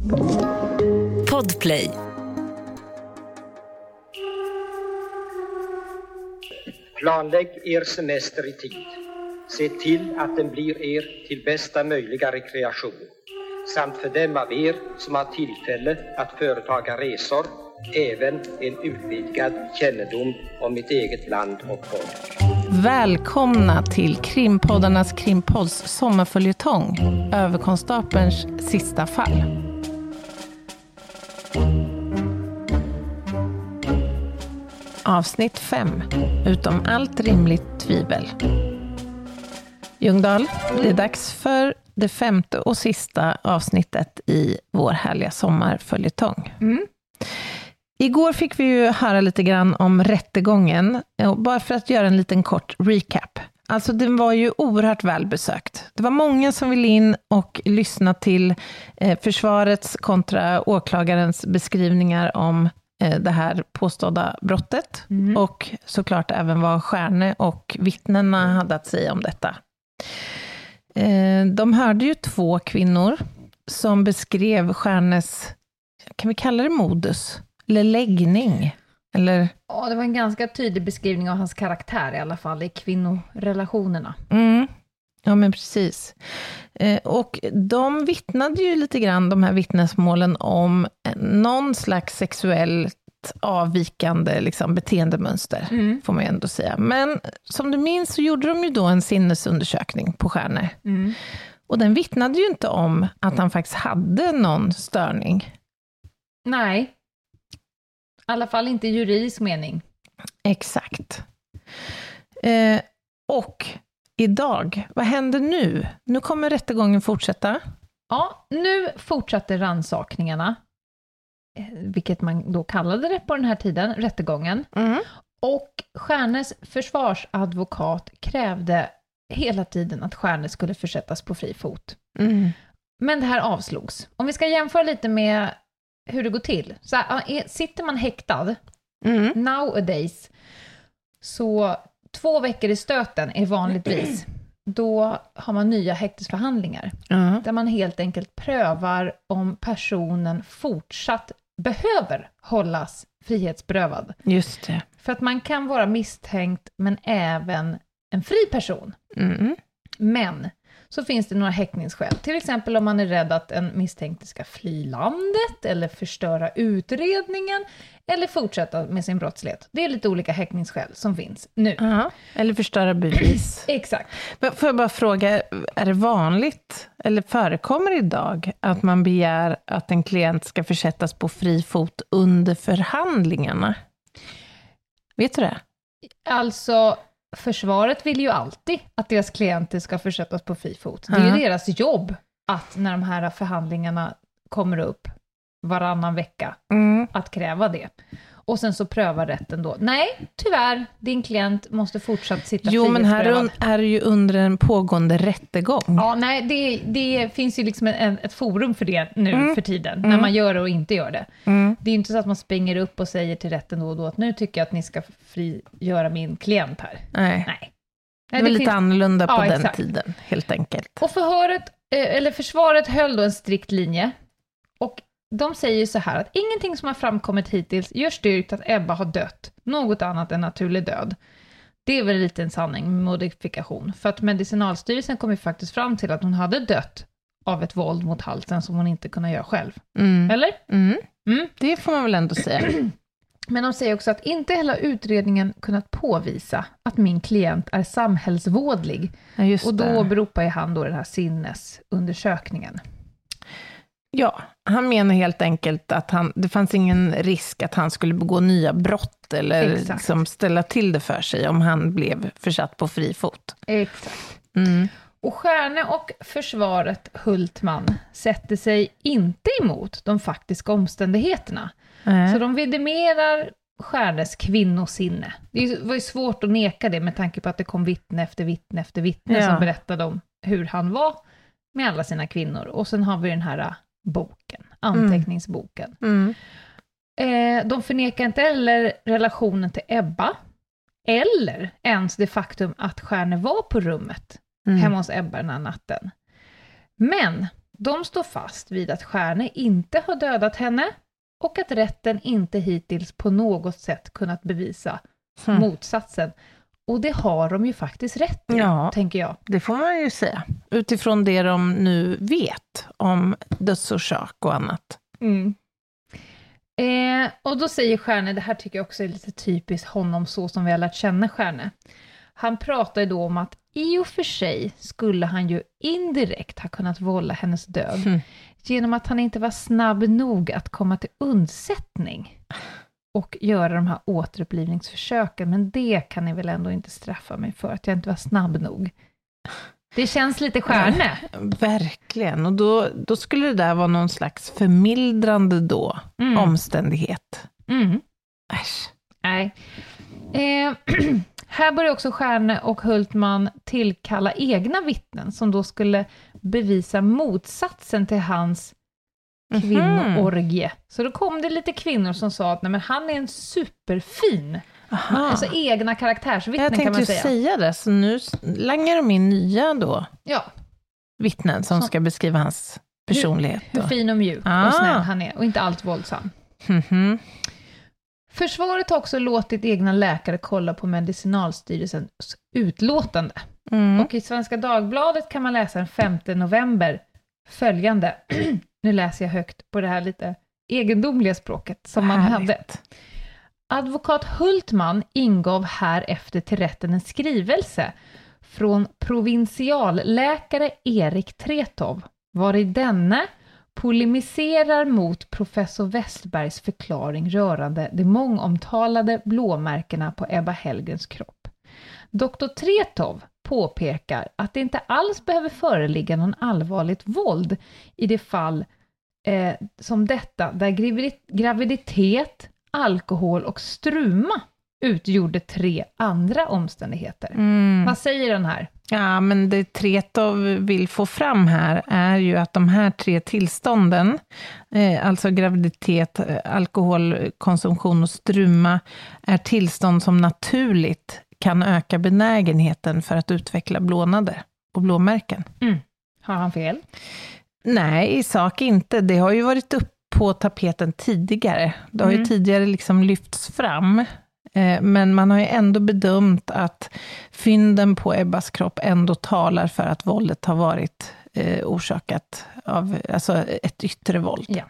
Podplay. Planlägg er semester i tid. Se till att den blir er till bästa möjliga rekreation. Samt för dem av er som har tillfälle att företaga resor, även en utvidgad kännedom om mitt eget land och folk. Välkomna till Krimpoddarnas Krimpods sommarföljetong, Överkonstapelns sista fall. Avsnitt 5. Utom allt rimligt tvivel. Ljungdahl, det är dags för det 5:e och sista avsnittet i vår härliga sommarföljetong. Igår fick vi ju höra lite grann om rättegången, bara för att göra en liten kort recap. Alltså den var ju oerhört välbesökt. Det var många som ville in och lyssna till försvarets kontra åklagarens beskrivningar om det här påstådda brottet. Och såklart även vad Stjärne och vittnena hade att säga om detta. De hörde ju 2 kvinnor som beskrev Stjärnes, kan vi kalla det modus? Eller läggning? Eller? Ja, det var en ganska tydlig beskrivning av hans karaktär i alla fall i kvinnorelationerna. Ja, men precis. Och de vittnade ju lite grann, de här vittnesmålen, om någon slags sexuellt avvikande liksom, beteendemönster, får man ju ändå säga. Men som du minns så gjorde de ju då en sinnesundersökning på Stjärne. Och den vittnade ju inte om att han faktiskt hade någon störning. Nej. I alla fall inte i juridisk mening. Exakt. Och idag, vad händer nu? Nu kommer rättegången fortsätta. Ja, nu fortsätter rannsakningarna. Vilket man då kallade det på den här tiden, rättegången. Och Stjärnes försvarsadvokat krävde hela tiden att Stjärne skulle försättas på fri fot. Men det här avslogs. Om vi ska jämföra lite med hur det går till. Så här, sitter man häktad nowadays, så 2 veckor i stöten är vanligtvis. Då har man nya häktesförhandlingar. Där man helt enkelt prövar om personen fortsatt behöver hållas frihetsberövad. Just det. För att man kan vara misstänkt men även en fri person. Men så finns det några häktningsskäl. Till exempel om man är rädd att en misstänkte ska fly landet eller förstöra utredningen eller fortsätta med sin brottslighet. Det är lite olika häktningsskäl som finns nu. Eller förstöra bevis. Exakt. Får jag bara fråga, är det vanligt eller förekommer idag att man begär att en klient ska försättas på fri fot under förhandlingarna? Vet du det? Alltså, försvaret vill ju alltid att deras klienter ska försättas på fri fot. Det är ju deras jobb att när de här förhandlingarna kommer upp varannan vecka att kräva det. Och sen så prövar rätten då. Nej, tyvärr, din klient måste fortsatt sitta frihetsberövad. Jo, men här är det ju under en pågående rättegång. Ja, nej, det finns ju liksom ett forum för det nu för tiden. När man gör det och inte gör det. Det är ju inte så att man springer upp och säger till rätten då och då att nu tycker jag att ni ska frigöra min klient här. Nej. Det var lite annorlunda på den exakt. tiden, helt enkelt. Och försvaret höll då en strikt linje. Och de säger så här att ingenting som har framkommit hittills gör styrkt att Ebba har dött. Något annat än naturlig död. Det är väl lite en sanning med modifikation. För att Medicinalstyrelsen kom ju faktiskt fram till att hon hade dött av ett våld mot halsen som hon inte kunde göra själv. Eller? Det får man väl ändå säga. Men de säger också att inte hela utredningen kunnat påvisa att min klient är samhällsvådlig. Ja, just och då det. åberopar han då den här sinnesundersökningen. Ja, han menar helt enkelt att det fanns ingen risk att han skulle begå nya brott eller liksom ställa till det för sig om han blev försatt på fri fot. Exakt. Och Stjärne och försvaret Hultman sätter sig inte emot de faktiska omständigheterna. Så de vidimerar Stjärnes kvinnosinne. Det var ju svårt att neka det med tanke på att det kom vittne efter vittne efter vittne som berättade om hur han var med alla sina kvinnor. Och sen har vi den här boken, anteckningsboken. De förnekar inte heller relationen till Ebba eller ens det faktum att Stjärne var på rummet hemma hos Ebba den här natten. Men De står fast vid att Stjärne inte har dödat henne och att rätten inte hittills på något sätt kunnat bevisa motsatsen. Och det har de ju faktiskt rätt i, tänker jag. Det får man ju säga. Utifrån det de nu vet om dödsorsak och annat. Och då säger Stjärne, det här tycker jag också är lite typiskt honom så som vi har lärt känna Stjärne. Han pratar ju då om att i och för sig skulle han ju indirekt ha kunnat vålla hennes död genom att han inte var snabb nog att komma till undsättning och göra de här återupplivningsförsöken. Men det kan ni väl ändå inte straffa mig för, att jag inte var snabb nog. Det känns lite Stjärne. Verkligen. Och då skulle det där vara någon slags förmildrande omständighet. Äsch. Nej. Här börjar också Stjärne och Hultman tillkalla egna vittnen som då skulle bevisa motsatsen till hans kvinnoorgie. Så då kom det lite kvinnor som sa att nej, men han är en superfin. Alltså egna karaktärsvittnen kan man säga. Jag tänkte säga det, så nu langar de in nya då. Ja. Vittnen som ska beskriva hans personlighet. Hur fin och mjuk och snäll han är och inte allt våldsam. Försvaret har också låtit egna läkare kolla på Medicinalstyrelsens utlåtande. Och i Svenska Dagbladet kan man läsa den 5 november följande. Nu läser jag högt på det här lite egendomliga språket som man hade. Advokat Hultman ingav här efter till rätten en skrivelse från provinsialläkare Erik Tretow, var i denne polemiserar mot professor Westbergs förklaring rörande de mångomtalade blåmärkena på Ebba Hellgrens kropp. Dr. Tretow påpekar att det inte alls behöver föreligga någon allvarligt våld i det fall som detta, där graviditet, alkohol och struma utgjorde 3 andra omständigheter. Vad säger den här? Ja, men det Tretow vill få fram här är ju att de här 3 tillstånden, alltså graviditet, alkoholkonsumtion och struma, är tillstånd som naturligt kan öka benägenheten för att utveckla blånader och blåmärken. Har han fel? Nej, i sak inte. Det har ju varit upp på tapeten tidigare. Det har ju tidigare liksom lyfts fram. Men man har ju ändå bedömt att fynden på Ebbas kropp ändå talar för att våldet har varit orsakat av alltså ett yttre våld. Ja.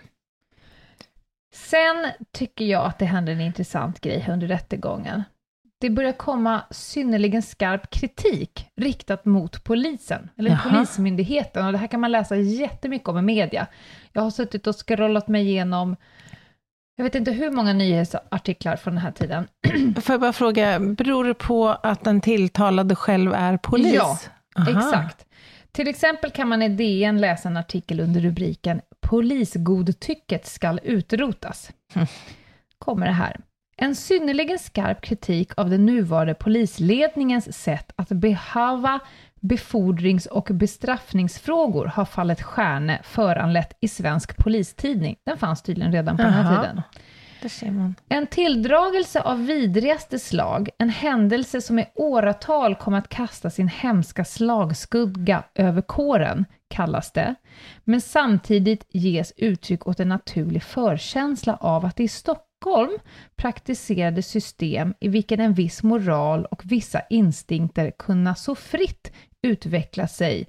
Sen tycker jag att det händer en intressant grej under rättegången. Det börjar komma synnerligen skarp kritik riktat mot polisen, eller polismyndigheten. Och det här kan man läsa jättemycket om i media. Jag har suttit och scrollat mig igenom, jag vet inte hur många nyhetsartiklar från den här tiden. Får jag bara fråga, beror det på att den tilltalade själv är polis? Ja, exakt. Till exempel kan man i DN läsa en artikel under rubriken "Polisgodtycket ska utrotas". Kommer det här. En synnerligen skarp kritik av den nuvarande polisledningens sätt att behava befordrings- och bestraffningsfrågor har fallet Stjärne föranlett i Svensk Polistidning. Den fanns tydligen redan på den här tiden. Det ser man. En tilldragelse av vidrigaste slag, en händelse som i åratal kommer att kasta sin hemska slagskugga över kåren, kallas det. Men samtidigt ges uttryck åt en naturlig förkänsla av att det i Stockholm praktiserade system i vilken en viss moral och vissa instinkter kunna så fritt utveckla sig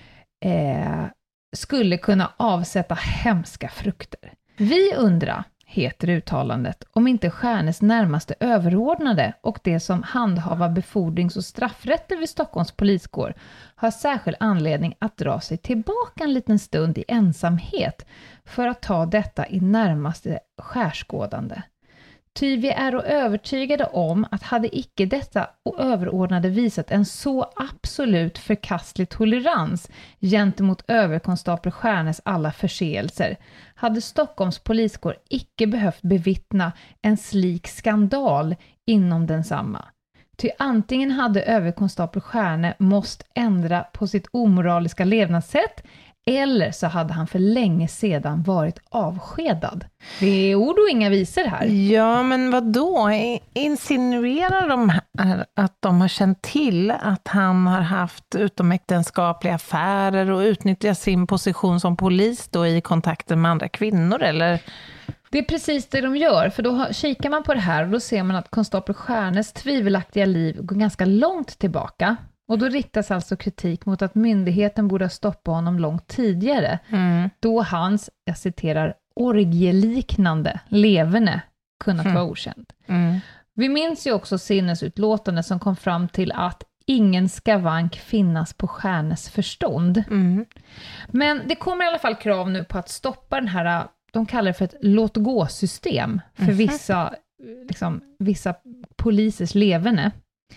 skulle kunna avsätta hemska frukter. Vi undrar, heter uttalandet, om inte Stjärnes närmaste överordnade och det som handhavar befordrings- och straffrätter vid Stockholms poliskår har särskild anledning att dra sig tillbaka en liten stund i ensamhet för att ta detta i närmaste skärskådande. Ty vi är övertygade om att hade icke detta och överordnade visat en så absolut förkastlig tolerans gentemot överkonstapel Stjärnes alla förseelser, hade Stockholms poliskår icke behövt bevittna en slik skandal inom densamma. Ty antingen hade överkonstapel Stjärne måste ändra på sitt omoraliska levnadssätt, eller så hade han för länge sedan varit avskedad. Det är ord och inga visor här. Ja, men vad då? Insinuerar de här att de har känt till att han har haft utomäktenskapliga affärer och utnyttjat sin position som polis då i kontakten med andra kvinnor, eller? Det är precis det de gör, för då kikar man på det här och då ser man att konstapel Stjärnes tvivelaktiga liv går ganska långt tillbaka. Och då riktas alltså kritik mot att myndigheten borde ha stoppat honom långt tidigare. Då hans, jag citerar, orgieliknande leverne kunnat vara okänd. Vi minns ju också sinnesutlåtande som kom fram till att ingen skavank finnas på Stjärnes förstånd. Men det kommer i alla fall krav nu på att stoppa den här, de kallar det för ett låt-gå-system för vissa polisers leverne.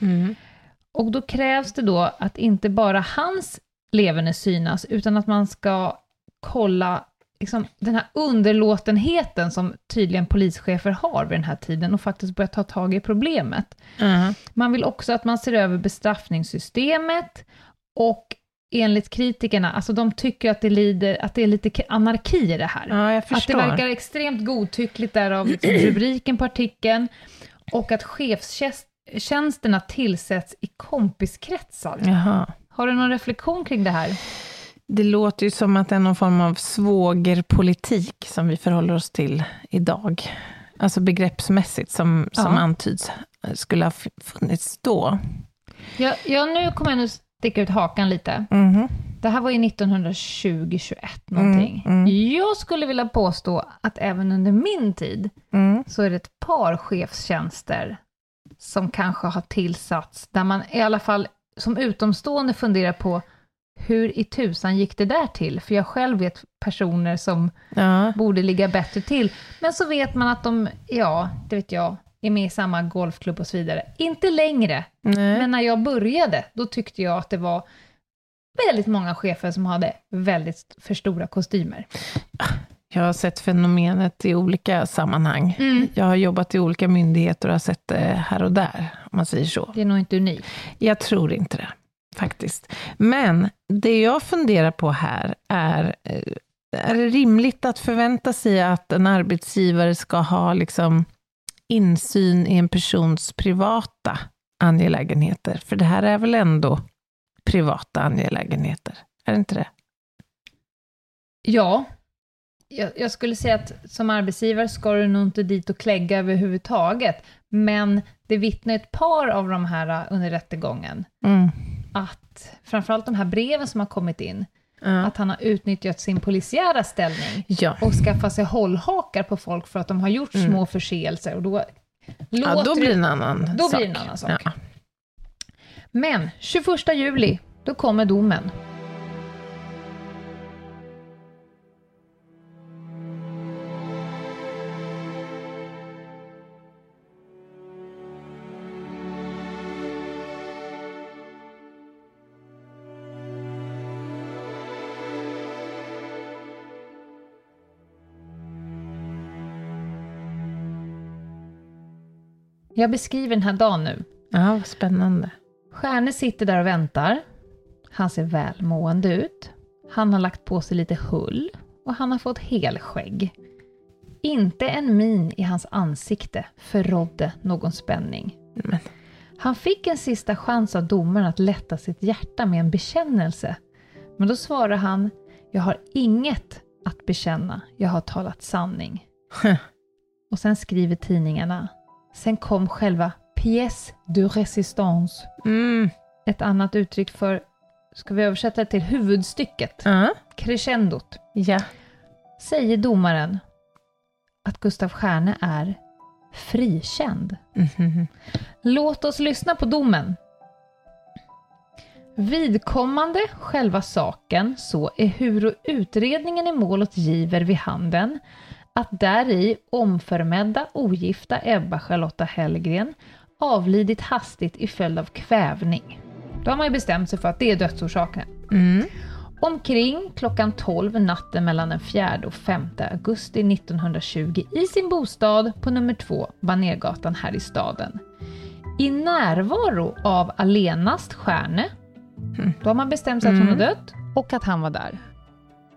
Och då krävs det då att inte bara hans leverne synas, utan att man ska kolla liksom, den här underlåtenheten som tydligen polischefer har vid den här tiden och faktiskt börja ta tag i problemet. Man vill också att man ser över bestraffningssystemet, och enligt kritikerna, alltså de tycker att det är lite anarki i det här. Ja, jag förstår. Att det verkar extremt godtyckligt därav liksom, rubriken på artikeln, och att chefstjänsterna tillsätts i kompiskretsar. Jaha. Har du någon reflektion kring det här? Det låter ju som att det är någon form av svågerpolitik som vi förhåller oss till idag. Alltså begreppsmässigt som antyds skulle ha funnits då. Ja, nu kommer jag nu sticka ut hakan lite. Det här var ju 1920-21 någonting. Jag skulle vilja påstå att även under min tid så är det ett par chefstjänster som kanske har tillsatts, där man i alla fall som utomstående funderar på hur i tusan gick det där till? För jag själv vet personer som borde ligga bättre till. Men så vet man att de, det vet jag, är med i samma golfklubb och så vidare. Inte längre. Men när jag började, då tyckte jag att det var väldigt många chefer som hade väldigt för stora kostymer. Jag har sett fenomenet i olika sammanhang. Jag har jobbat i olika myndigheter och har sett det här och där, om man säger så. Det är nog inte unikt. Jag tror inte det, faktiskt. Men det jag funderar på här är det rimligt att förvänta sig att en arbetsgivare ska ha liksom insyn i en persons privata angelägenheter? För det här är väl ändå privata angelägenheter, är det inte det? Ja, jag skulle säga att som arbetsgivare ska du nog inte dit och klägga överhuvudtaget. Men det vittnar ett par av de här under rättegången. Att framförallt de här breven som har kommit in, att han har utnyttjat sin polisiära ställning och skaffat sig hållhakar på folk för att de har gjort små förseelser. Och då blir det en annan sak. Ja. Men 21 juli, då kommer domen. Jag beskriver den här dagen nu. Ja, vad spännande. Stjärne sitter där och väntar. Han ser välmående ut. Han har lagt på sig lite hull. Och han har fått helskägg. Inte en min i hans ansikte förrådde någon spänning. Men. Han fick en sista chans av domaren att lätta sitt hjärta med en bekännelse. Men då svarar han: jag har inget att bekänna. Jag har talat sanning. Och sen skriver tidningarna: sen kom själva pièce de résistance. Ett annat uttryck för, ska vi översätta det till huvudstycket? Crescendot. Ja. Säger domaren att Gustaf Stjärne är frikänd. Låt oss lyssna på domen. Vidkommande själva saken så är hur utredningen i målet giver vid handen att däri omförmedda ogifta Ebba Charlotta Hellgren avlidit hastigt i följd av kvävning. Då har man ju bestämt sig för att det är dödsorsaken. Omkring klockan 12 natten mellan den 4 och 5 augusti 1920 i sin bostad på nummer 2 Banergatan här i staden. I närvaro av allenast Stjärne. Då har man bestämt sig att hon var dött och att han var där.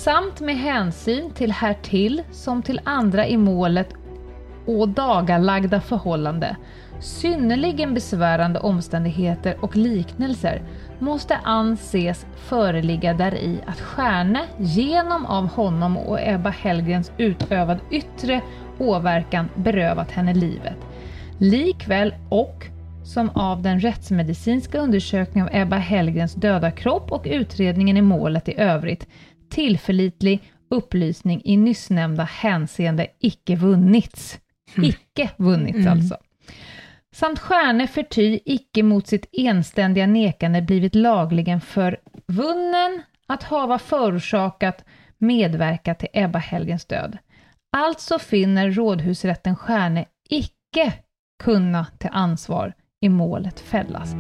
samt med hänsyn till härtill som till andra i målet och dagalagda förhållande, synnerligen besvärande omständigheter och liknelser måste anses föreligga däri att Stjärne genom av honom och Ebba Hellgrens utövad yttre åverkan berövat henne livet. Likväl och som av den rättsmedicinska undersökningen av Ebba Hellgrens döda kropp och utredningen i målet i övrigt tillförlitlig upplysning i nyssnämnda hänseende icke vunnits. Icke vunnits alltså. Samt Stjärne förty icke mot sitt enständiga nekande blivit lagligen förvunnen att hava förorsakat medverka till Ebba Hellgrens död. Alltså finner rådhusrätten Stjärne icke kunna till ansvar i målet fällas.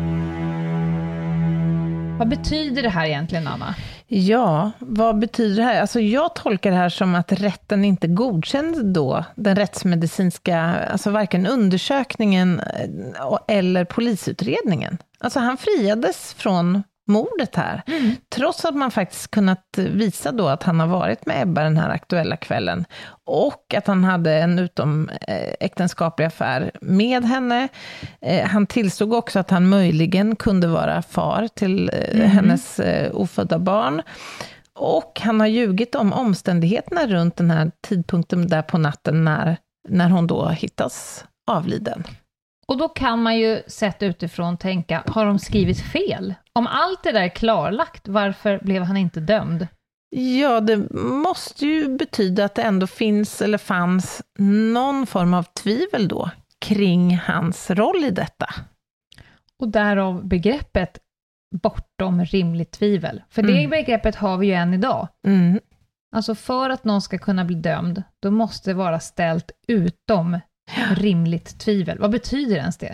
Vad betyder det här egentligen, Anna? Ja, vad betyder det här? Alltså jag tolkar det här som att rätten inte godkände då den rättsmedicinska, alltså varken undersökningen eller polisutredningen. Alltså han friades från mordet här. Trots att man faktiskt kunnat visa då att han har varit med Ebba den här aktuella kvällen. Och att han hade en utomäktenskaplig affär med henne. Han tillstod också att han möjligen kunde vara far till hennes ofödda barn. Och han har ljugit om omständigheterna runt den här tidpunkten där på natten när hon då hittas avliden. Och då kan man ju sett utifrån tänka, har de skrivit fel? Om allt det där är klarlagt, varför blev han inte dömd? Ja, det måste ju betyda att det ändå finns eller fanns någon form av tvivel då kring hans roll i detta. Och därav begreppet bortom rimligt tvivel. För det begreppet har vi ju än idag. Alltså för att någon ska kunna bli dömd, då måste det vara ställt utom rimligt tvivel. Vad betyder ens det?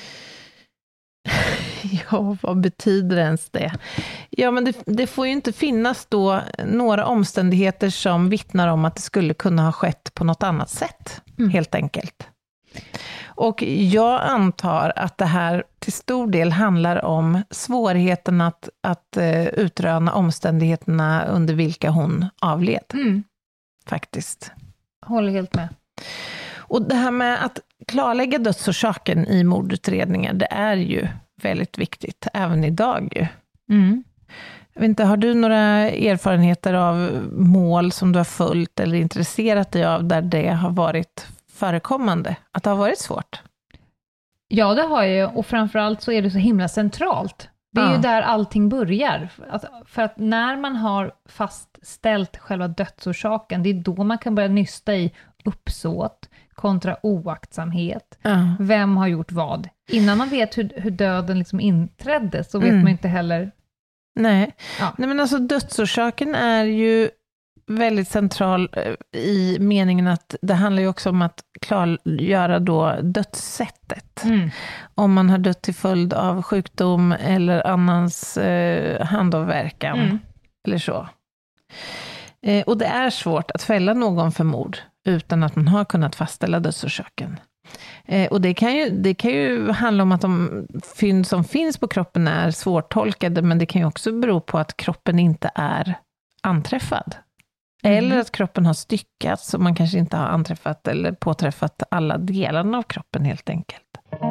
Ja, vad betyder ens det? Ja, men det får ju inte finnas då några omständigheter som vittnar om att det skulle kunna ha skett på något annat sätt, helt enkelt. Och jag antar att det här till stor del handlar om svårigheten att utröna omständigheterna under vilka hon avled. Faktiskt. Håller helt med. Och det här med att klarlägga dödsorsaken i mordutredningar, det är ju väldigt viktigt, även idag ju. Jag vet inte, har du några erfarenheter av mål som du har följt eller intresserat dig av där det har varit förekommande, att det har varit svårt? Ja, det har jag, och framförallt så är det så himla centralt. Det är ju där allting börjar. För att när man har fastställt själva dödsorsaken, det är då man kan börja nysta i uppsåt kontra oaktsamhet. Vem har gjort vad? Innan man vet hur döden liksom inträdde så vet man inte heller. Nej, men alltså dödsorsaken är ju väldigt central i meningen att det handlar ju också om att klargöra då dödssättet. Om man har dött till följd av sjukdom eller annans handavverkan eller så. Och det är svårt att fälla någon för mord utan att man har kunnat fastställa dödsorsaken. Och det kan ju handla om att de fynd som finns på kroppen är svårtolkade, men det kan ju också bero på att kroppen inte är anträffad. Eller att kroppen har styckats och man kanske inte har anträffat eller påträffat alla delarna av kroppen helt enkelt.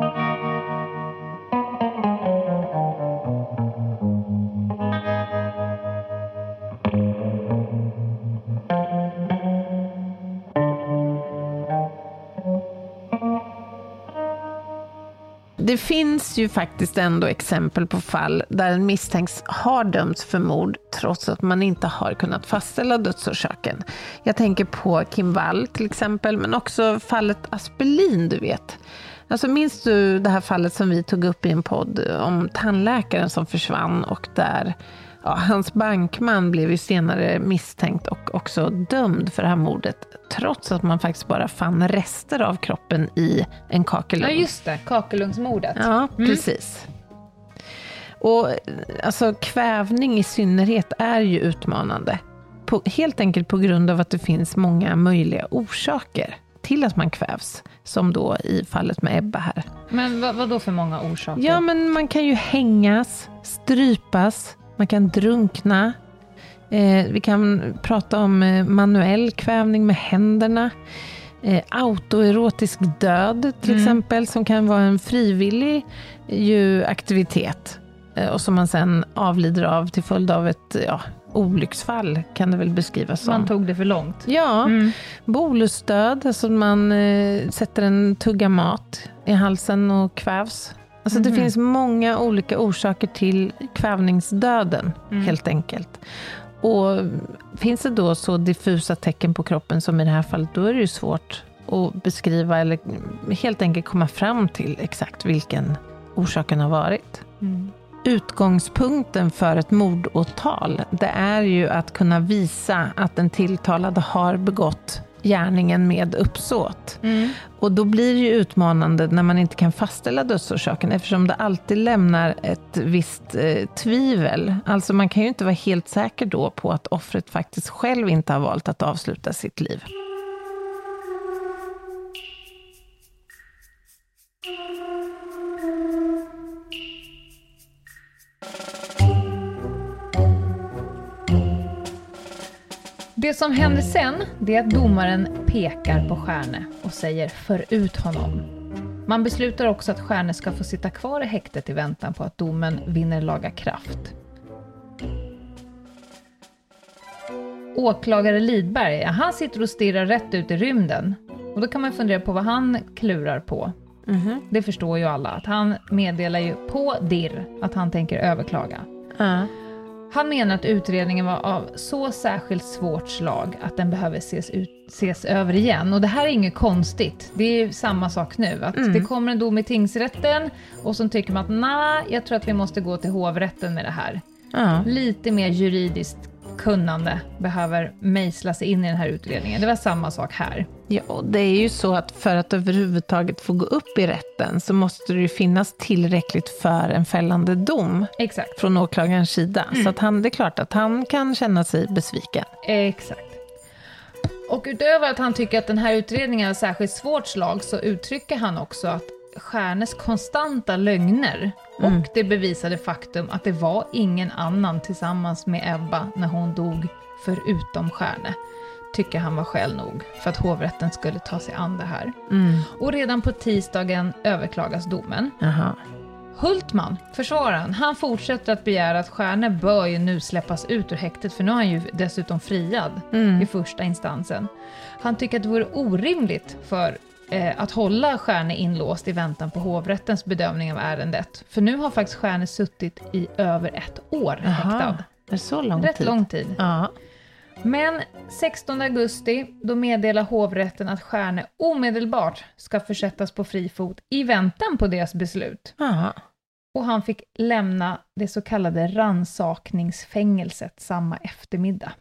Det finns ju faktiskt ändå exempel på fall där en misstänks har dömts för mord trots att man inte har kunnat fastställa dödsorsaken. Jag tänker på Kim Wall till exempel, men också fallet Aspelin, du vet. Alltså minns du det här fallet som vi tog upp i en podd om tandläkaren som försvann och där hans bankman blev ju senare misstänkt och också dömd för det här mordet trots att man faktiskt bara fann rester av kroppen i en kakelugn. Ja just det, kakelugnsmordet. Ja, precis. Och alltså kvävning i synnerhet är ju utmanande. Helt enkelt på grund av att det finns många möjliga orsaker till att man kvävs. Som då i fallet med Ebba här. Men vad då för många orsaker? Ja, men man kan ju hängas, strypas, man kan drunkna. Vi kan prata om manuell kvävning med händerna. Autoerotisk död till exempel, som kan vara en frivillig aktivitet och som man sen avlider av till följd av ett olycksfall, kan det väl beskrivas som. Man tog det för långt. Ja, bolusdöd, alltså man sätter en tugga mat i halsen och kvävs. Alltså det finns många olika orsaker till kvävningsdöden helt enkelt. Och finns det då så diffusa tecken på kroppen som i det här fallet, då är det ju svårt att beskriva eller helt enkelt komma fram till exakt vilken orsaken har varit. Utgångspunkten för ett mordåtal, det är ju att kunna visa att den tilltalade har begått gärningen med uppsåt. Och då blir det ju utmanande när man inte kan fastställa dödsorsaken, eftersom det alltid lämnar ett visst tvivel. Alltså man kan ju inte vara helt säker då på att offret faktiskt själv inte har valt att avsluta sitt liv. Det som händer sen, det är att domaren pekar på Stjärne och säger för ut honom. Man beslutar också att Stjärne ska få sitta kvar i häktet i väntan på att domen vinner laga kraft. Åklagare Lidberg, han sitter och stirrar rätt ut i rymden. Och då kan man fundera på vad han klurar på. Det förstår ju alla, att han meddelar ju på dirr att han tänker överklaga. Han menar att utredningen var av så särskilt svårt slag att den behöver ses över igen. Och det här är inget konstigt. Det är ju samma sak nu. Att det kommer en dom i tingsrätten och så tycker man att jag tror att vi måste gå till hovrätten med det här. Lite mer juridiskt kunnande behöver mejsla sig in i den här utredningen. Det var samma sak här. Ja, det är ju så att för att överhuvudtaget få gå upp i rätten så måste det ju finnas tillräckligt för en fällande dom. Exakt. Från åklagarens sida. Så att det är klart att han kan känna sig besviken. Exakt. Och utöver att han tycker att den här utredningen är särskilt svårt slag, så uttrycker han också att Stjärnes konstanta lögner och det bevisade faktum att det var ingen annan tillsammans med Ebba när hon dog förutom Stjärne, tycker han var skäl nog för att hovrätten skulle ta sig an det här. Och redan på tisdagen överklagas domen. Hultman, försvararen, han fortsätter att begära att Stjärne bör ju nu släppas ut ur häktet, för nu är han ju dessutom friad i första instansen. Han tycker att det vore orimligt för att hålla Stjärne inlåst i väntan på hovrättens bedömning av ärendet. För nu har faktiskt Stjärne suttit i över 1 år häktad. Det är så lång tid. Rätt lång tid. Men 16 augusti, då meddelar hovrätten att Stjärne omedelbart ska försättas på fri fot i väntan på deras beslut. Och han fick lämna det så kallade rannsakningsfängelset samma eftermiddag.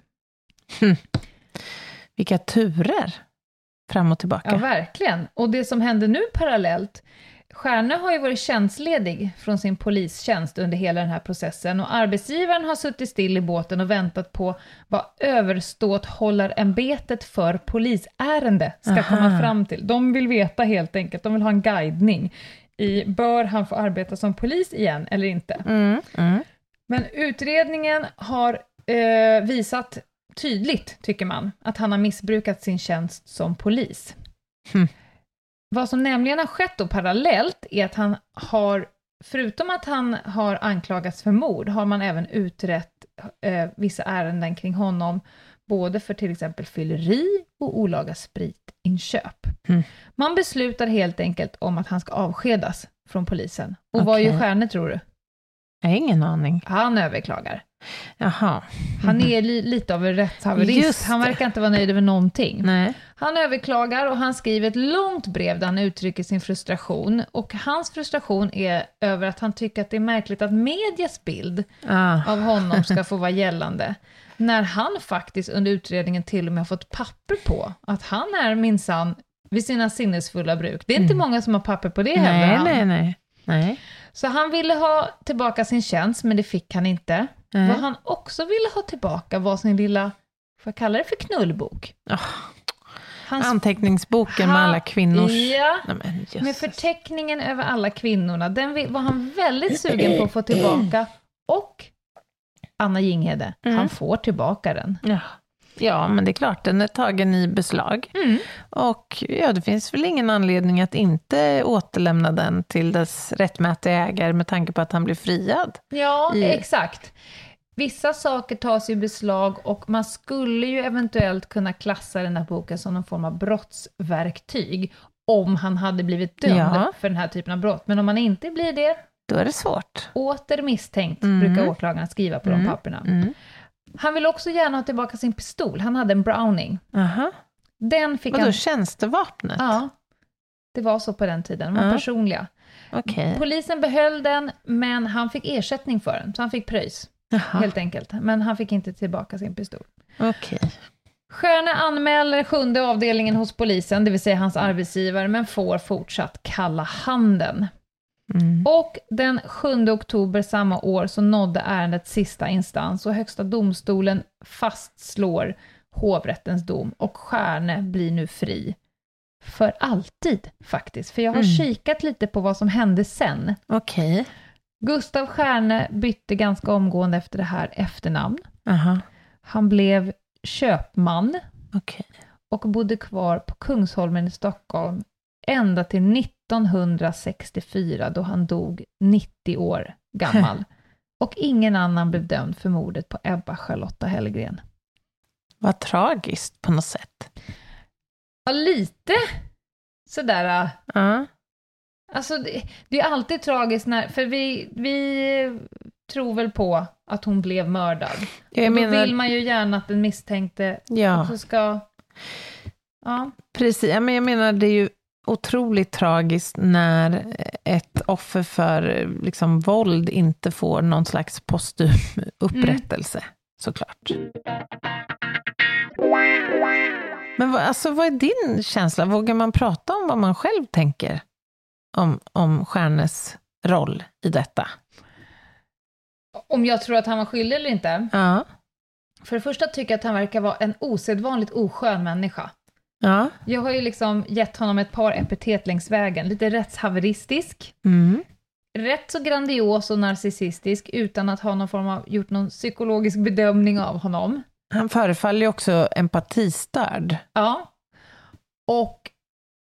Vilka turer fram och tillbaka. Ja, verkligen. Och det som händer nu parallellt, Stjärne har ju varit tjänstledig från sin polistjänst under hela den här processen, och arbetsgivaren har suttit still i båten och väntat på vad överståthållarämbetet för polisärende ska komma fram till. De vill veta helt enkelt, de vill ha en guidning i bör han få arbeta som polis igen eller inte. Men utredningen har visat tydligt, tycker man, att han har missbrukat sin tjänst som polis. Vad som nämligen har skett då parallellt är att han har, förutom att han har anklagats för mord, har man även utrett vissa ärenden kring honom, både för till exempel fylleri och olaga spritinköp. Man beslutar helt enkelt om att han ska avskedas från polisen. Och vad gör Stjärne, tror du? Jag har ingen aning. Han överklagar. Jaha. Han är lite av en rättshaverist. Han verkar inte vara nöjd över någonting. Nej. Han överklagar och han skriver ett långt brev där han uttrycker sin frustration. Och hans frustration är över att han tycker att det är märkligt att medias bild av honom ska få vara gällande. När han faktiskt under utredningen till och med har fått papper på att han är minsann vid sina sinnesfulla bruk. Det är inte många som har papper på det heller. Nej. Så han ville ha tillbaka sin tjänst, men det fick han inte. Vad han också ville ha tillbaka var sin lilla, får jag kalla det för knullbok? Anteckningsboken med alla kvinnors... Ja, med förteckningen över alla kvinnorna. Den var han väldigt sugen på att få tillbaka. Och Anna Jinghede, han får tillbaka den. Ja, men det är klart, den är tagen i beslag. Och det finns väl ingen anledning att inte återlämna den till dess rättmätiga ägare med tanke på att han blir friad. Ja, exakt. Vissa saker tas i beslag och man skulle ju eventuellt kunna klassa den här boken som någon form av brottsverktyg om han hade blivit dömd för den här typen av brott. Men om man inte blir det, då är det svårt. Åter misstänkt, brukar åklagarna skriva på de papperna. Han vill också gärna ha tillbaka sin pistol. Han hade en Browning. Den fick Vadå, tjänstevapnet? Ja, det var så på den tiden. De var personliga. Okay. Polisen behöll den, men han fick ersättning för den. Så han fick pröjs, helt enkelt. Men han fick inte tillbaka sin pistol. Okay. Stjärne anmäler 7:e avdelningen hos polisen, det vill säga hans arbetsgivare, men får fortsatt kalla handen. Och den 7 oktober samma år så nådde ärendet sista instans och högsta domstolen fastslår hovrättens dom och Stjärne blir nu fri. För alltid faktiskt, för jag har kikat lite på vad som hände sen. Okej. Gustav Stjärne bytte ganska omgående efter det här efternamn. Han blev köpman och bodde kvar på Kungsholmen i Stockholm ända till 1964 då han dog 90 år gammal. Och ingen annan blev dömd för mordet på Ebba Charlotta Hellgren. Vad tragiskt på något sätt. Ja, lite sådär. Alltså det är alltid tragiskt för vi tror väl på att hon blev mördad. Då vill man ju gärna att den misstänkte också ska... Ja. Precis, men jag menar det är ju otroligt tragiskt när ett offer för liksom våld inte får någon slags postum upprättelse, såklart. Men vad är din känsla? Vågar man prata om vad man själv tänker om Stjärnes roll i detta? Om jag tror att han var skyldig eller inte? Ja. För det första tycker jag att han verkar vara en osedvanligt oskön människa. Ja. Jag har ju liksom gett honom ett par epitet längs vägen. Lite rättshaveristisk. Rätt så grandios och narcissistisk utan att ha någon form av gjort någon psykologisk bedömning av honom. Han förefaller ju också empatistörd. Ja. Och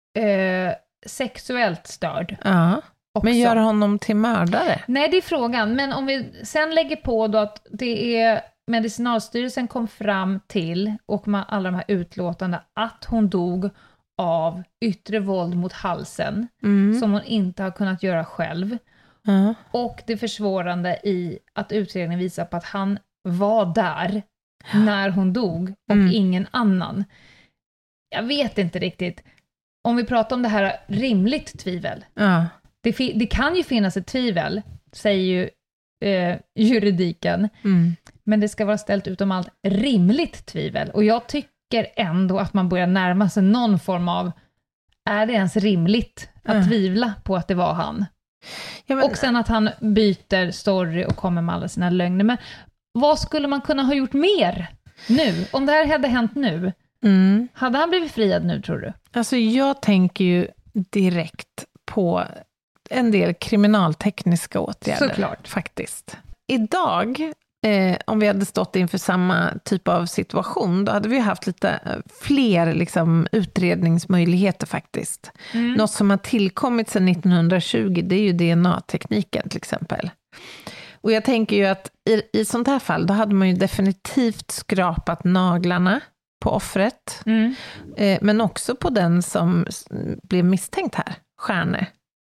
sexuellt störd. Ja. Också. Men gör honom till mördare? Nej, det är frågan. Men om vi sen lägger på då att det är Medicinalstyrelsen kom fram till och alla de här utlåtande att hon dog av yttre våld mot halsen som hon inte har kunnat göra själv. Och det försvårande i att utredningen visar på att han var där när hon dog och ingen annan. Jag vet inte riktigt. Om vi pratar om det här rimligt tvivel. Det kan ju finnas ett tvivel, säger ju juridiken. Men det ska vara ställt utom allt rimligt tvivel. Och jag tycker ändå att man börjar närma sig någon form av, är det ens rimligt att tvivla på att det var han? Och sen att han byter story och kommer med alla sina lögner. Men vad skulle man kunna ha gjort mer nu? Om det här hade hänt nu, hade han blivit friad nu, tror du? Alltså jag tänker ju direkt på en del kriminaltekniska åtgärder. Såklart. Faktiskt. Idag, om vi hade stått inför samma typ av situation, då hade vi haft lite fler liksom, utredningsmöjligheter faktiskt. Något som har tillkommit sedan 1920, det är ju DNA-tekniken till exempel. Och jag tänker ju att i sånt här fall, då hade man ju definitivt skrapat naglarna på offret. Men också på den som blev misstänkt här, Stjärne.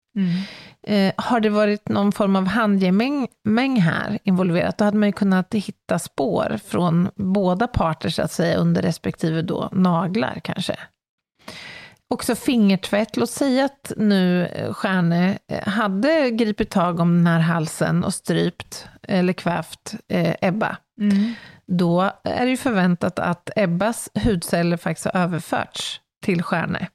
Har det varit någon form av handgemäng här involverat, då hade man ju kunnat hitta spår från båda parter så att säga under respektive då naglar kanske. Också fingertvätt, låt säga att nu Stjärne hade gripit tag om den här halsen och strypt eller kvävt Ebba. Då är det ju förväntat att Ebbas hudceller faktiskt har överförts till Stjärne.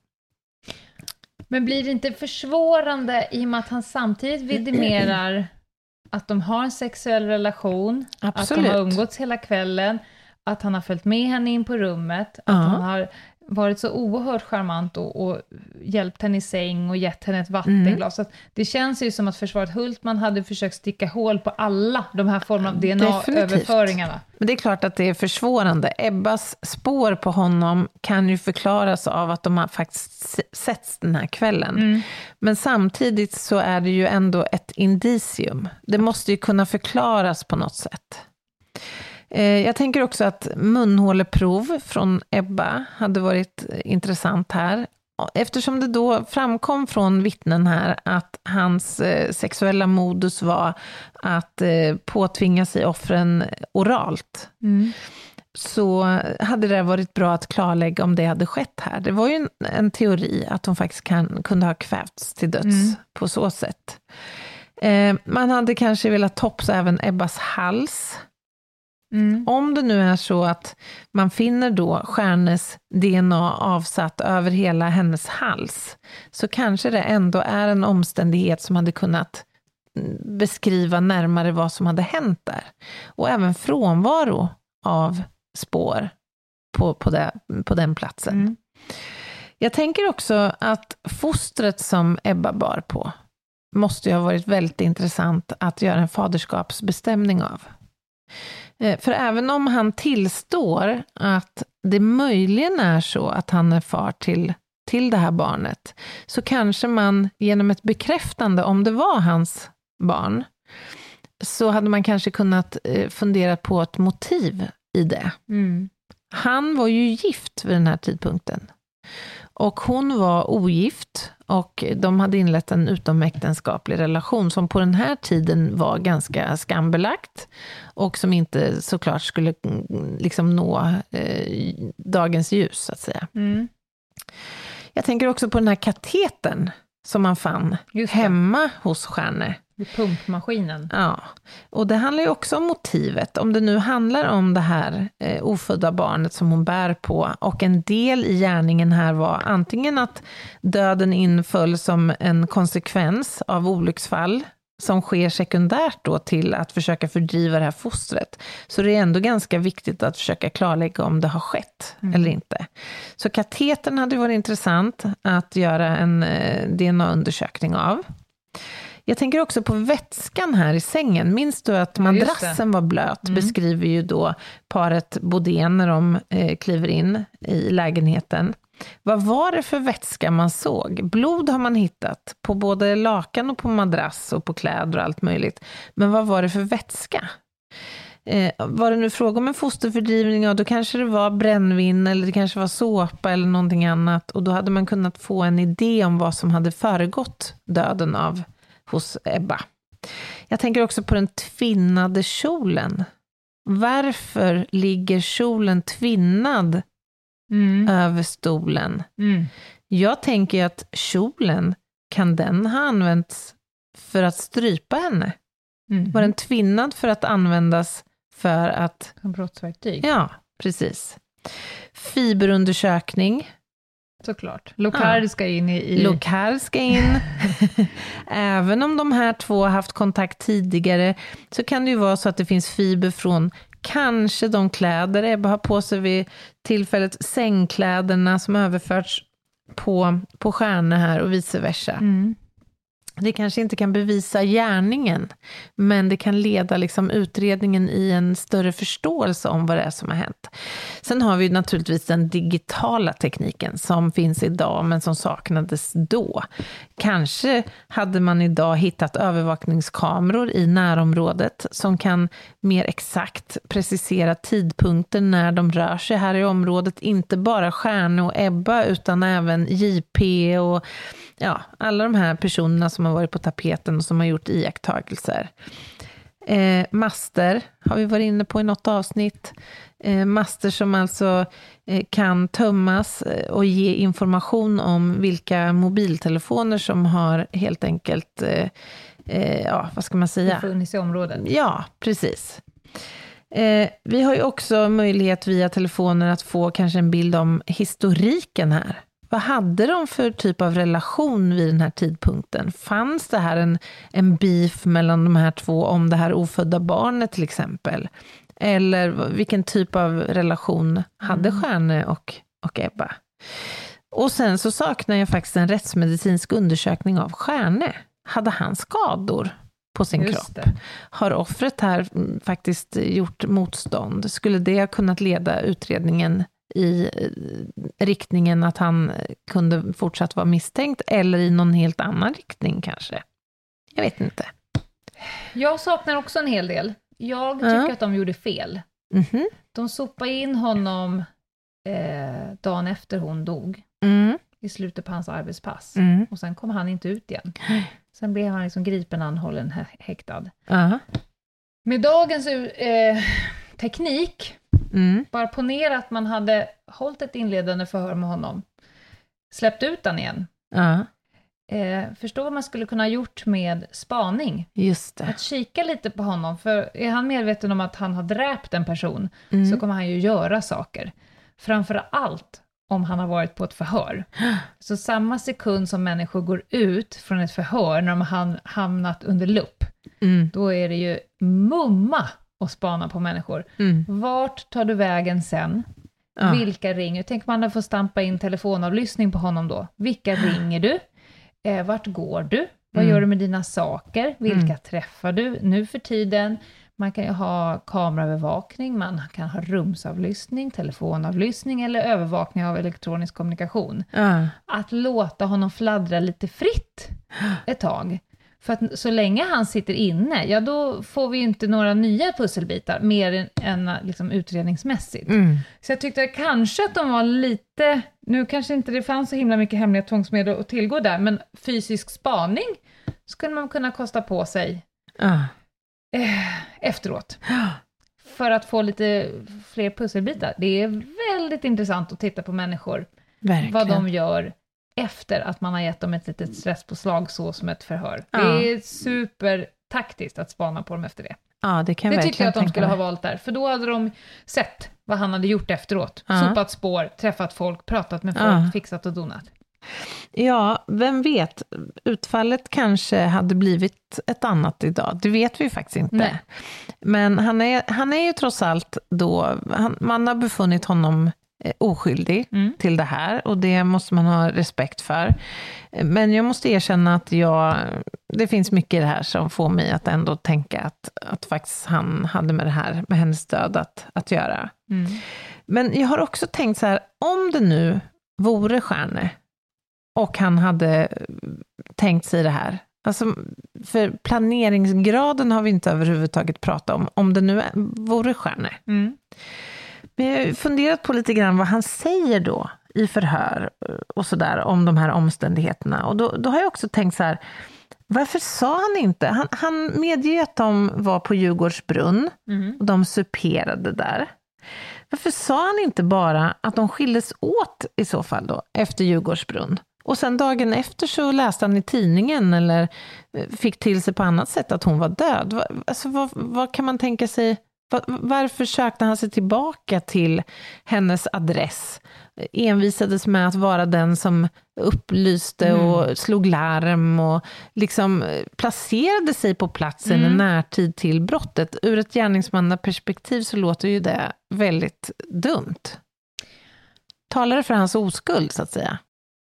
Men blir det inte försvårande i och med att han samtidigt vidimerar att de har en sexuell relation, Absolut. Att de har umgåtts hela kvällen, att han har följt med henne in på rummet, att han har varit så oerhört charmant och hjälpt henne i säng och gett henne ett vattenglas. Så att det känns ju som att försvaret Hultman hade försökt sticka hål på alla de här formerna av DNA-överföringarna. Men det är klart att det är försvårande. Ebbas spår på honom kan ju förklaras av att de har faktiskt setts den här kvällen. Men samtidigt så är det ju ändå ett indicium. Det måste ju kunna förklaras på något sätt. Jag tänker också att munhåleprov från Ebba hade varit intressant här. Eftersom det då framkom från vittnen här att hans sexuella modus var att påtvinga sig offren oralt. Så hade det varit bra att klarlägga om det hade skett här. Det var ju en teori att hon faktiskt kunde ha kvävts till döds på så sätt. Man hade kanske velat topsa även Ebbas hals. Om det nu är så att man finner då Stjärnes DNA avsatt över hela hennes hals, så kanske det ändå är en omständighet som hade kunnat beskriva närmare vad som hade hänt där. Och även frånvaro av spår på den platsen. Jag tänker också att fostret som Ebba bar på måste ju ha varit väldigt intressant att göra en faderskapsbestämning av. För även om han tillstår att det möjligen är så att han är far till det här barnet, så kanske man genom ett bekräftande om det var hans barn, så hade man kanske kunnat fundera på ett motiv i det. Han var ju gift vid den här tidpunkten. Och hon var ogift och de hade inlett en utomäktenskaplig relation som på den här tiden var ganska skambelagt och som inte såklart skulle liksom nå dagens ljus så att säga. Jag tänker också på den här katetern som man fann hemma hos Stjärne. Pumpmaskinen. Ja, och det handlar ju också om motivet. Om det nu handlar om det här ofödda barnet som hon bär på, och en del i gärningen här var antingen att döden inföll som en konsekvens av olycksfall som sker sekundärt då till att försöka fördriva det här fostret. Så det är ändå ganska viktigt att försöka klarlägga om det har skett eller inte. Så katetern hade varit intressant att göra en DNA-undersökning av. Jag tänker också på vätskan här i sängen. Minns du att madrassen var blöt? Beskriver ju då paret Bodén när de kliver in i lägenheten. Vad var det för vätska man såg? Blod har man hittat på både lakan och på madrass och på kläder och allt möjligt. Men vad var det för vätska? Var det nu fråga om en fosterfördrivning, ja, då kanske det var brännvin eller det kanske var såpa eller någonting annat. Och då hade man kunnat få en idé om vad som hade föregått döden hos Ebba. Jag tänker också på den tvinnade kjolen. Varför ligger kjolen tvinnad över stolen? Jag tänker att kjolen, kan den ha använts för att strypa henne? Var den tvinnad för att användas för att... brottsverktyg. Ja, precis. Fiberundersökning. Såklart. Lokal ska in i... Lokal ska in. Även om de här två har haft kontakt tidigare, så kan det ju vara så att det finns fiber från kanske de kläder Ebba har på sig vid tillfället, sängkläderna som överförts på Stjärne här och vice versa. Det kanske inte kan bevisa gärningen, men det kan leda liksom utredningen i en större förståelse om vad det är som har hänt. Sen har vi naturligtvis den digitala tekniken som finns idag men som saknades då. Kanske hade man idag hittat övervakningskameror i närområdet som kan mer exakt precisera tidpunkter när de rör sig här i området. Inte bara Stjärne och Ebba utan även JP och alla de här personerna som har varit på tapeten och som har gjort iakttagelser. Master har vi varit inne på i något avsnitt. Master som alltså kan tömmas och ge information om vilka mobiltelefoner som har helt enkelt, vad ska man säga? Funnits i området. Ja, precis. Vi har ju också möjlighet via telefoner att få kanske en bild om historiken här. Vad hade de för typ av relation vid den här tidpunkten? Fanns det här en beef mellan de här två om det här ofödda barnet till exempel? Eller vilken typ av relation hade Stjärne och Ebba? Och sen så saknar jag faktiskt en rättsmedicinsk undersökning av Stjärne. Hade han skador på sin kropp? Har offret här faktiskt gjort motstånd? Skulle det ha kunnat leda utredningen i riktningen att han kunde fortsatt vara misstänkt, eller i någon helt annan riktning kanske? Jag vet inte. Jag saknar också en hel del. Jag tycker att de gjorde fel. Mm-hmm. De sopade in honom dagen efter hon dog. I slutet på hans arbetspass. Och sen kom han inte ut igen. Sen blev han liksom gripen, anhållen, häktad. Med dagens teknik, bara ponera att man hade hållit ett inledande förhör med honom, släppt ut han igen. Förstå vad man skulle kunna ha gjort med spaning. Just det. Att kika lite på honom, för är han medveten om att han har dräpt en person, så kommer han ju göra saker. Framför allt om han har varit på ett förhör. Så samma sekund som människor går ut från ett förhör när de har hamnat under lupp, då är det ju mumma att spana på människor. Vart tar du vägen sen? Vilka ringer? Tänk man att få stampa in telefonavlyssning på honom då. Vilka ringer du? Vart går du? Vad gör du med dina saker? Vilka träffar du nu för tiden? Man kan ju ha kameraövervakning, man kan ha rumsavlyssning, telefonavlyssning eller övervakning av elektronisk kommunikation. Att låta honom fladdra lite fritt ett tag. För att så länge han sitter inne, ja då får vi ju inte några nya pusselbitar mer än liksom utredningsmässigt. Så jag tyckte kanske att de var lite, nu kanske inte det fanns så himla mycket hemliga tvångsmedel att tillgå där, men fysisk spaning skulle man kunna kosta på sig efteråt. För att få lite fler pusselbitar. Det är väldigt intressant att titta på människor. Verkligen. Vad de gör efter att man har gett dem ett litet stresspåslag så som ett förhör. Det är supertaktiskt att spana på dem efter det. Ja, det kan det verkligen tycker jag att de skulle mig. ha valt där. För då hade de sett vad han hade gjort efteråt. Sopat spår, träffat folk, pratat med folk, fixat och donat. Ja, vem vet? Utfallet kanske hade blivit ett annat idag. Det vet vi faktiskt inte. Nej. Men han är ju trots allt då, man har befunnit honom oskyldig till det här, och det måste man ha respekt för. Men jag måste erkänna att det finns mycket i det här som får mig att ändå tänka att faktiskt han hade med det här, med hennes död att göra. Men jag har också tänkt så här, om det nu vore Stjärne och han hade tänkt sig det här, alltså för planeringsgraden har vi inte överhuvudtaget pratat om det nu vore Stjärne. Men jag har funderat på lite grann vad han säger då i förhör och sådär om de här omständigheterna. Och då har jag också tänkt så här, varför sa han inte? Han medger att de var på Djurgårdsbrunn och de superade där. Varför sa han inte bara att de skildes åt i så fall då efter Djurgårdsbrunn? Och sen dagen efter så läste han i tidningen eller fick till sig på annat sätt att hon var död. Alltså vad kan man tänka sig? Varför sökte han sig tillbaka till hennes adress? Envisades med att vara den som upplyste och slog larm och liksom placerade sig på platsen i närtid till brottet. Ur ett gärningsmannaperspektiv så låter ju det väldigt dumt. Talar det för hans oskuld så att säga?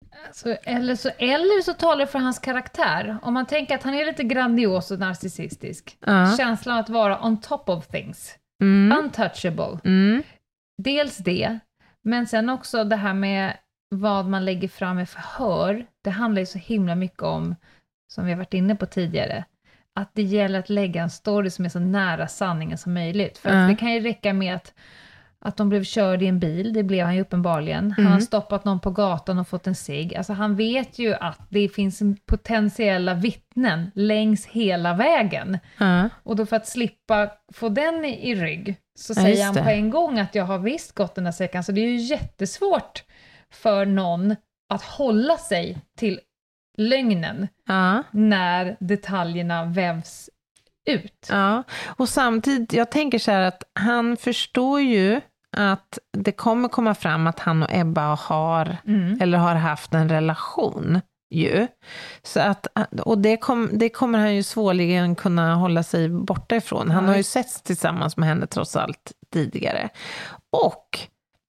Eller så talar det för hans karaktär. Om man tänker att han är lite grandios och narcissistisk. Känslan att vara on top of things. Untouchable. Dels det. Men sen också det här med vad man lägger fram i förhör. Det handlar ju så himla mycket om, som vi har varit inne på tidigare, att det gäller att lägga en story som är så nära sanningen som möjligt. För att det kan ju räcka med att de blev körd i en bil, det blev han ju uppenbarligen. Han har stoppat någon på gatan och fått en cigg. Alltså han vet ju att det finns potentiella vittnen längs hela vägen. Och då för att slippa få den i rygg så säger han på en gång att jag har visst gått den här säcken. Så det är ju jättesvårt för någon att hålla sig till lögnen när detaljerna vävs ut. Ja, och samtidigt, jag tänker så här att han förstår ju att det kommer komma fram att han och Ebba har eller har haft en relation ju. Så att, och det kommer han ju svårligen kunna hålla sig borta ifrån. Han har ju setts tillsammans med henne trots allt tidigare. Och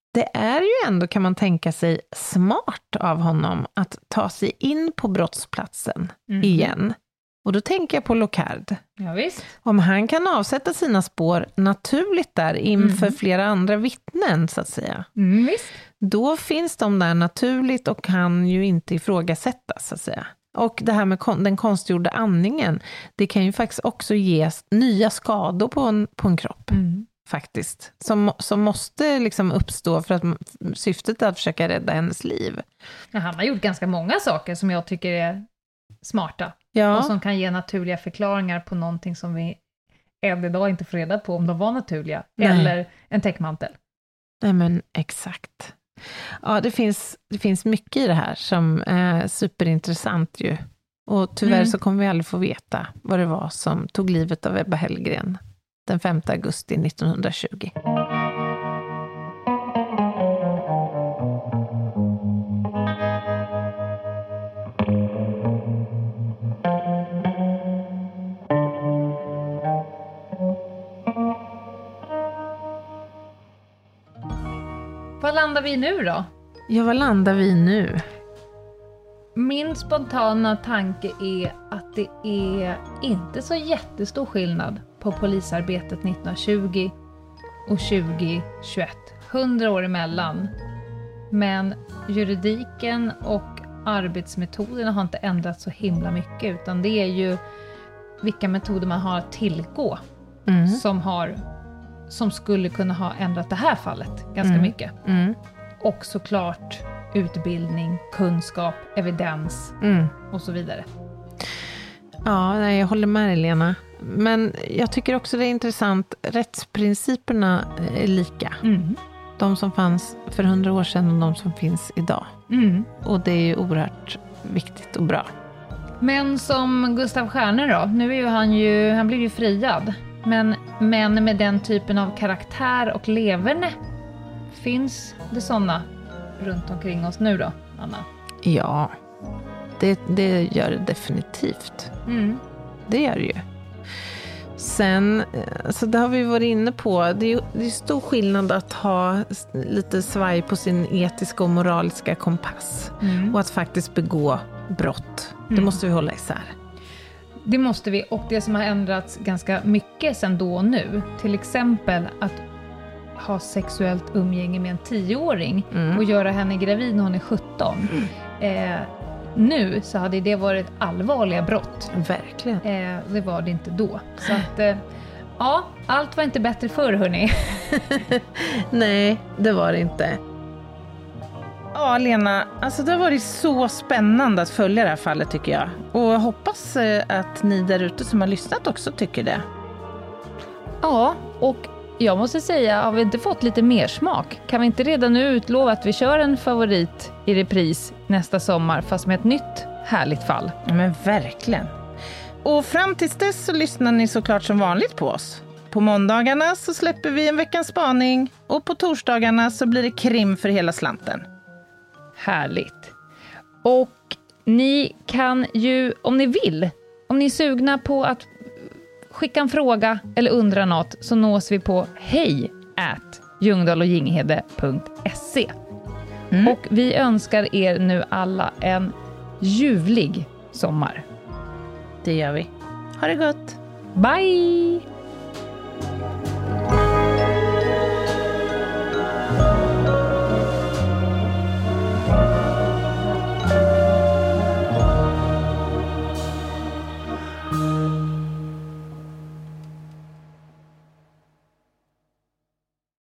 det är ju ändå, kan man tänka sig, smart av honom att ta sig in på brottsplatsen igen. Och då tänker jag på Locard. Ja, visst. Om han kan avsätta sina spår naturligt där inför flera andra vittnen, så att säga. Visst. Då finns de där naturligt och kan ju inte ifrågasättas, så att säga. Och det här med den konstgjorda andningen, det kan ju faktiskt också ge nya skador på en kropp. Faktiskt. Som måste liksom uppstå för att syftet är att försöka rädda hennes liv. Ja, han har gjort ganska många saker som jag tycker är smarta. Ja. Och som kan ge naturliga förklaringar på någonting som vi än idag inte får reda på om de var naturliga. Nej. Eller en täckmantel. Nej, men exakt. Ja, det finns mycket i det här som är superintressant ju. Och tyvärr så kommer vi aldrig få veta vad det var som tog livet av Ebba Hellgren den 5 augusti 1920. Vad landar vi nu då? Ja, vad landar vi nu? Min spontana tanke är att det är inte så jättestor skillnad på polisarbetet 1920 och 2021. 100 år emellan. Men juridiken och arbetsmetoderna har inte ändrats så himla mycket, utan det är ju vilka metoder man har att tillgå som skulle kunna ha ändrat det här fallet ganska mycket. Och såklart utbildning, kunskap, evidens och så vidare. Ja, jag håller med dig, Lena. Men jag tycker också det är intressant, rättsprinciperna är lika. De som fanns för 100 år sedan och de som finns idag. Och det är ju oerhört viktigt och bra. Men som Gustav Stjärner då, nu är han blev ju friad. Men med den typen av karaktär och leverne, finns det sådana runt omkring oss nu då, Anna? Ja, det gör det definitivt. Det gör det ju. Sen, så det har vi varit inne på, det är stor skillnad att ha lite svaj på sin etiska och moraliska kompass. Och att faktiskt begå brott. Det måste vi hålla isär. Det måste vi, och det som har ändrats ganska mycket sedan då och nu, till exempel att ha sexuellt umgänge med en 10-åring och göra henne gravid när hon är 17. Nu så hade det varit allvarliga brott. Verkligen. Det var det inte då. Så att, ja, allt var inte bättre förr, hörni. Nej, det var det inte. Ja, Lena, alltså det har varit så spännande att följa det här fallet, tycker jag. Och jag hoppas att ni där ute som har lyssnat också tycker det. Ja, och jag måste säga, har vi inte fått lite mer smak? Kan vi inte redan nu utlova att vi kör en favorit i repris nästa sommar, fast med ett nytt härligt fall? Ja, men verkligen. Och fram tills dess så lyssnar ni såklart som vanligt på oss. På måndagarna så släpper vi en veckans spaning och på torsdagarna så blir det krim för hela slanten. Härligt. Och ni kan ju, om ni vill, om ni är sugna på att skicka en fråga eller undra något, så nås vi på hej@ljungdahlochginghede.se. Och vi önskar er nu alla en ljuvlig sommar. Det gör vi. Ha det gott. Bye!